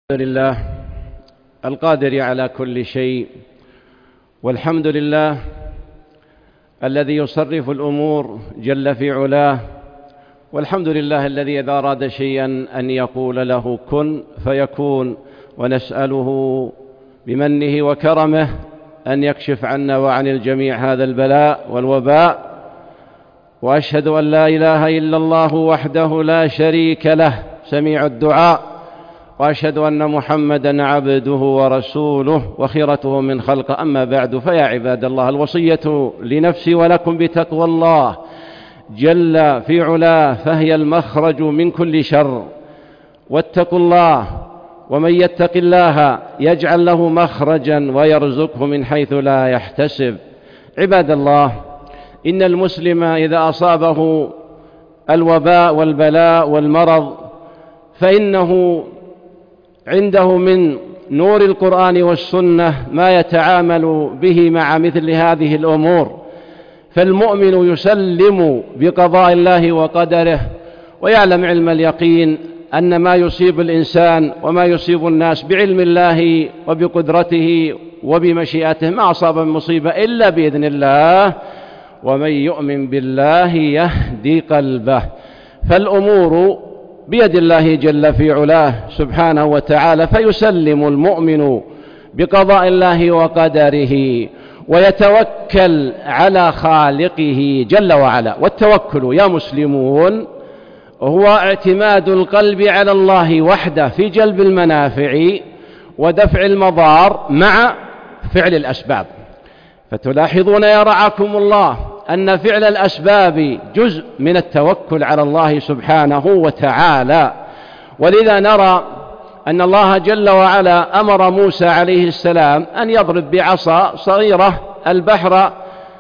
الحمد لله القادر على كل شيء، والحمد لله الذي يصرف الأمور جل في علاه، والحمد لله الذي إذا أراد شيئا أن يقول له كن فيكون، ونسأله بمنه وكرمه أن يكشف عنا وعن الجميع هذا البلاء والوباء. وأشهد أن لا إله إلا الله وحده لا شريك له سميع الدعاء، وأشهد أن محمدًا عبده ورسوله وخيرته من خلقه. أما بعد، فيا عباد الله، الوصية لنفسي ولكم بتقوى الله جل في علاه، فهي المخرج من كل شر. واتقوا الله، ومن يتق الله يجعل له مخرجا ويرزقه من حيث لا يحتسب. عباد الله، إن المسلم إذا أصابه الوباء والبلاء والمرض فإنه عنده من نور القرآن والسنة ما يتعامل به مع مثل هذه الأمور. فالمؤمن يسلم بقضاء الله وقدره، ويعلم علم اليقين أن ما يصيب الإنسان وما يصيب الناس بعلم الله وبقدرته وبمشيئته، ما أصاب من مصيبة إلا بإذن الله، ومن يؤمن بالله يهدي قلبه. فالأمور بيد الله جل في علاه سبحانه وتعالى، فيسلم المؤمن بقضاء الله وقدره ويتوكل على خالقه جل وعلا. والتوكل يا مسلمون هو اعتماد القلب على الله وحده في جلب المنافع ودفع المضار مع فعل الأسباب. فتلاحظون يا رعاكم الله أن فعل الأسباب جزء من التوكل على الله سبحانه وتعالى. ولذا نرى أن الله جل وعلا أمر موسى عليه السلام أن يضرب بعصا صغيرة البحر،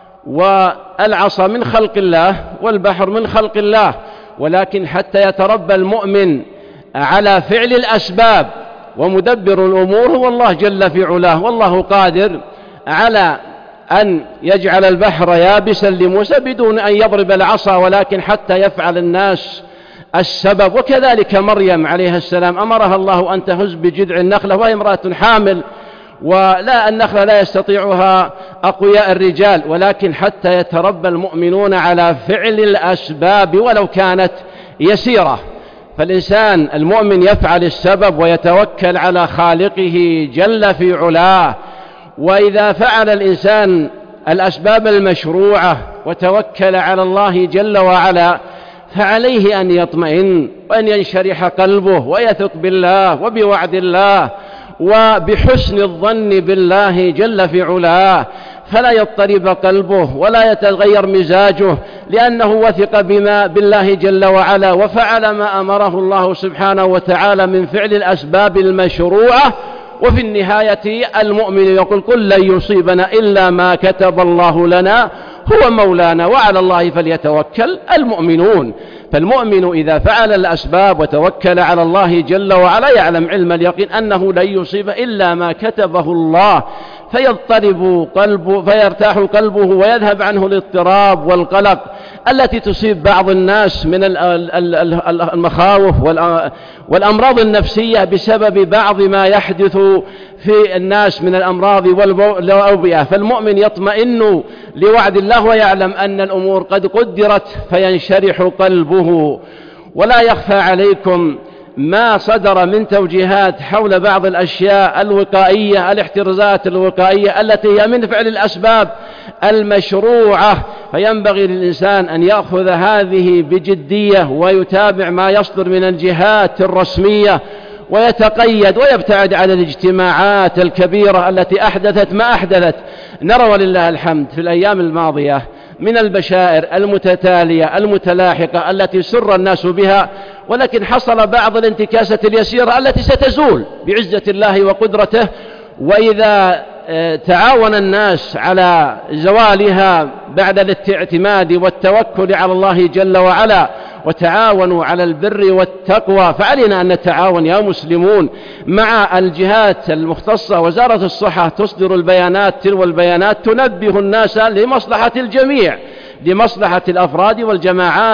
والعصا من خلق الله والبحر من خلق الله، ولكن حتى يتربى المؤمن على فعل الأسباب ومدبر الأمور هو الله جل في علاه. والله قادر على أن يجعل البحر يابسا لموسى بدون أن يضرب العصا، ولكن حتى يفعل الناس السبب. وكذلك مريم عليه السلام أمرها الله أن تهز بجذع النخلة وهي امرأة حامل، ولا النخلة لا يستطيعها أقوياء الرجال، ولكن حتى يتربى المؤمنون على فعل الأسباب ولو كانت يسيرة. فالإنسان المؤمن يفعل السبب ويتوكل على خالقه جل في علاه. وإذا فعل الإنسان الأسباب المشروعة وتوكل على الله جل وعلا فعليه أن يطمئن وأن ينشرح قلبه ويثق بالله وبوعد الله وبحسن الظن بالله جل في علاه، فلا يضطرب قلبه ولا يتغير مزاجه، لأنه وثق بالله جل وعلا وفعل ما أمره الله سبحانه وتعالى من فعل الأسباب المشروعة. وفي النهاية المؤمن يقول قل لن يصيبنا إلا ما كتب الله لنا هو مولانا وعلى الله فليتوكل المؤمنون. فالمؤمن إذا فعل الأسباب وتوكل على الله جل وعلا يعلم علم اليقين أنه لن يصيب إلا ما كتبه الله، فيضطرب قلبه فيرتاح قلبه ويذهب عنه الاضطراب والقلق التي تصيب بعض الناس من المخاوف والأمراض النفسية بسبب بعض ما يحدث في الناس من الأمراض والأوبئة. فالمؤمن يطمئن لوعد الله ويعلم أن الأمور قد قدرت فينشرح قلبه. ولا يخفى عليكم ما صدر من توجيهات حول بعض الأشياء الوقائية، الاحترازات الوقائية التي هي من فعل الأسباب المشروعة، فينبغي للإنسان أن يأخذ هذه بجدية ويتابع ما يصدر من الجهات الرسمية ويتقيد ويبتعد عن الاجتماعات الكبيرة التي أحدثت ما أحدثت. نرى ولله الحمد في الأيام الماضية من البشائر المتتالية المتلاحقة التي سر الناس بها، ولكن حصل بعض الانتكاسة اليسيرة التي ستزول بعزة الله وقدرته. وإذا تعاون الناس على زوالها بعد الاعتماد والتوكل على الله جل وعلا وتعاونوا على البر والتقوى، فعلينا أن نتعاون يا مسلمون مع الجهات المختصة. وزارة الصحة تصدر البيانات، تلو البيانات تنبه الناس لمصلحة الجميع، لمصلحة الأفراد والجماعات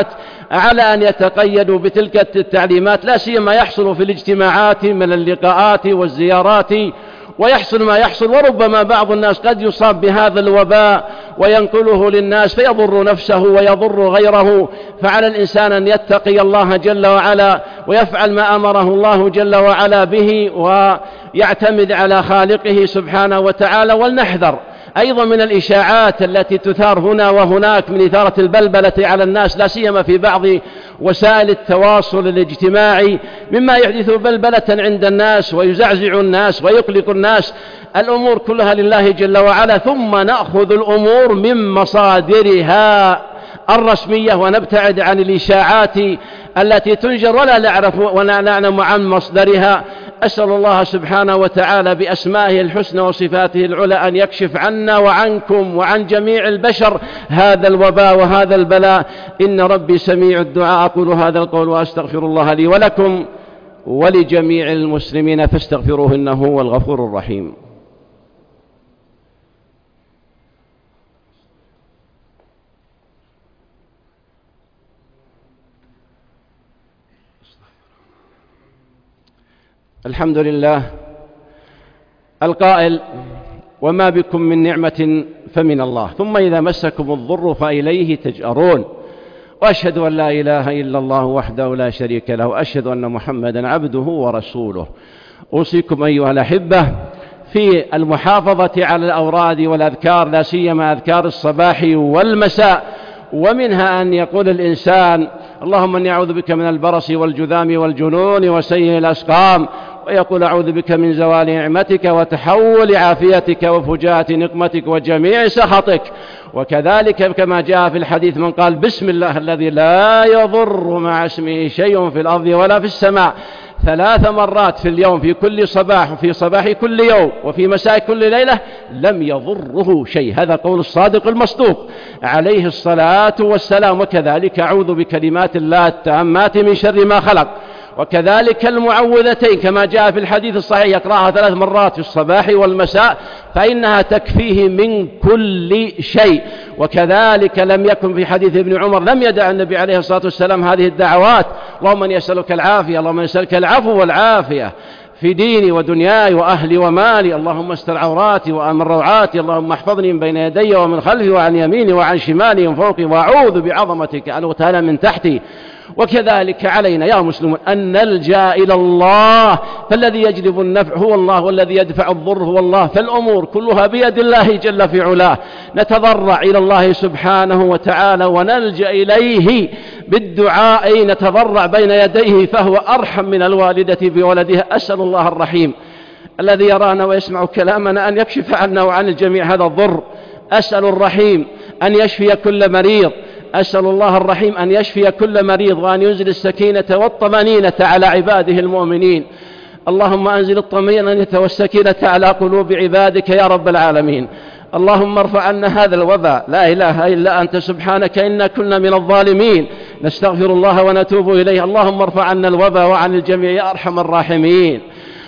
على أن يتقيدوا بتلك التعليمات، لا سيما يحصل في الاجتماعات من اللقاءات والزيارات ويحصل ما يحصل، وربما بعض الناس قد يصاب بهذا الوباء وينقله للناس فيضر نفسه ويضر غيره. فعلى الإنسان أن يتقي الله جل وعلا ويفعل ما أمره الله جل وعلا به ويعتمد على خالقه سبحانه وتعالى. ولنحذر أيضا من الإشاعات التي تثار هنا وهناك من إثارة البلبلة على الناس، لا سيما في بعض وسائل التواصل الاجتماعي، مما يحدث بلبلة عند الناس ويزعزع الناس ويقلق الناس. الأمور كلها لله جل وعلا، ثم نأخذ الأمور من مصادرها الرسمية ونبتعد عن الإشاعات التي تنجر ولا نعلم عن مصدرها. أسأل الله سبحانه وتعالى بأسمائه الحسنى وصفاته العلى أن يكشف عنا وعنكم وعن جميع البشر هذا الوباء وهذا البلاء. إن ربي سميع الدعاء. أقول هذا القول وأستغفر الله لي ولكم ولجميع المسلمين فاستغفروه إنه هو الغفور الرحيم. الحمد لله القائل: وما بكم من نعمة فمن الله، ثم إذا مسكم الضر فإليه تجأرون. وأشهد أن لا إله إلا الله وحده لا شريك له، وأشهد أن محمدا عبده ورسوله. أوصيكم أيها الأحبة في المحافظة على الأوراد والأذكار، لا سيما أذكار الصباح والمساء، ومنها أن يقول الإنسان: اللهم إني أعوذ بك من البرص والجذام والجنون وسيء الأسقام، ويقول: أعوذ بك من زوال نعمتك وتحول عافيتك وفجاءة نقمتك وجميع سخطك. وكذلك كما جاء في الحديث: من قال بسم الله الذي لا يضر مع اسمه شيء في الأرض ولا في السماء 3 مرات في اليوم، في كل صباح وفي صباح كل يوم وفي مساء كل ليلة، لم يضره شيء. هذا قول الصادق المصدوق عليه الصلاة والسلام. وكذلك: أعوذ بكلمات الله التامات من شر ما خلق. وكذلك المعوذتين كما جاء في الحديث الصحيح: يقرأها 3 مرات في الصباح والمساء فإنها تكفيه من كل شيء. وكذلك لم يكن في حديث ابن عمر، لم يدع النبي عليه الصلاة والسلام هذه الدعوات: اللهم إني أسألك العافية، اللهم إني أسألك العفو والعافية في ديني ودنياي وأهلي ومالي، اللهم استر عوراتي وآمن روعاتي، اللهم احفظني من بين يدي ومن خلفي وعن يميني وعن شمالي ومن فوقي، وأعوذ بعظمتك أن أغتال من تحتي. وكذلك علينا يا مسلمون أن نلجأ إلى الله، فالذي يجلب النفع هو الله والذي يدفع الضر هو الله، فالأمور كلها بيد الله جل في علاه. نتضرع إلى الله سبحانه وتعالى ونلجأ إليه بالدعاء، نتضرع بين يديه فهو أرحم من الوالدة بولدها. أسأل الله الرحيم الذي يرانا ويسمع كلامنا أن يكشف عنا وعن الجميع هذا الضر. أسأل الرحيم أن يشفي كل مريض، أسأل الله الرحيم أن يشفي كل مريض، وأن ينزل السكينة والطمأنينة على عباده المؤمنين. اللهم أنزل الطمأنينة والسكينة على قلوب عبادك يا رب العالمين. اللهم ارفع عنا هذا الوباء، لا إله إلا أنت سبحانك إنا كنا من الظالمين، نستغفر الله ونتوب إليه. اللهم ارفع عنا الوباء وعن الجميع يا أرحم الراحمين.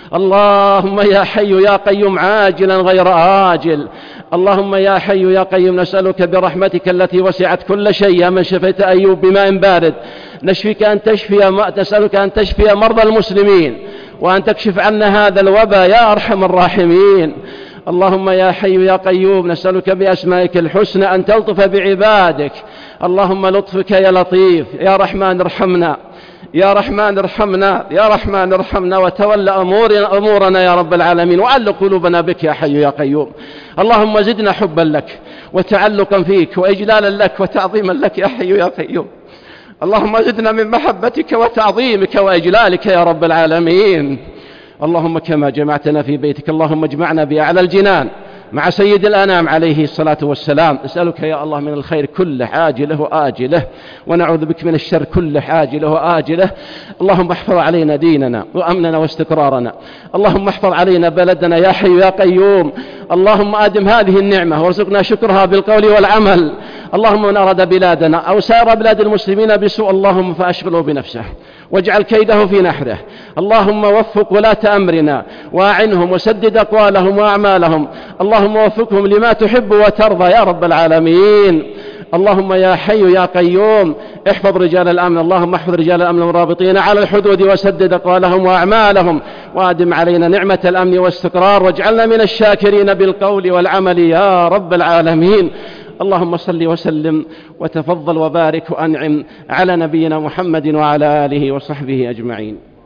اللهم يا حي يا قيوم عاجلا غير آجل، اللهم يا حي يا قيوم نسألك برحمتك التي وسعت كل شيء، يا من شفيت أيوب بماء بارد، نسألك أن تشفي مرضى المسلمين وأن تكشف عنا هذا الوباء يا أرحم الراحمين. اللهم يا حي يا قيوم نسألك بأسمائك الحسنى أن تلطف بعبادك. اللهم لطفك يا لطيف، يا رحمن ارحمنا، يا رحمن ارحمنا، يا رحمن ارحمنا، وتولى أمورنا يا رب العالمين، وعلق قلوبنا بك يا حي يا قيوم. اللهم زدنا حبا لك وتعلقا فيك وإجلالا لك وتعظيما لك يا حي يا قيوم. اللهم زدنا من محبتك وتعظيمك وإجلالك يا رب العالمين. اللهم كما جمعتنا في بيتك اللهم اجمعنا بأعلى الجنان مع سيد الأنام عليه الصلاة والسلام. نسألك يا الله من الخير كله عاجله وآجله، ونعوذ بك من الشر كله عاجله وآجله. اللهم احفظ علينا ديننا وأمننا واستقرارنا، اللهم احفظ علينا بلدنا يا حي يا قيوم. اللهم أدم هذه النعمة وارزقنا شكرها بالقول والعمل. اللهم من أراد بلادنا أو سائر بلاد المسلمين بسوء اللهم فأشغله بنفسه واجعل كيده في نحره. اللهم وفق ولاة أمرنا وأعنهم وسدد أقوالهم وأعمالهم. اللهم وفقهم لما تحب وترضى يا رب العالمين. اللهم يا حي يا قيوم احفظ رجال الأمن، اللهم احفظ رجال الأمن والرابطين على الحدود وسدد أقوالهم وأعمالهم، وأدم علينا نعمة الأمن والاستقرار، واجعلنا من الشاكرين بالقول والعمل يا رب العالمين. اللهم صل وسلم وتفضل وبارك وأنعم على نبينا محمد وعلى آله وصحبه أجمعين.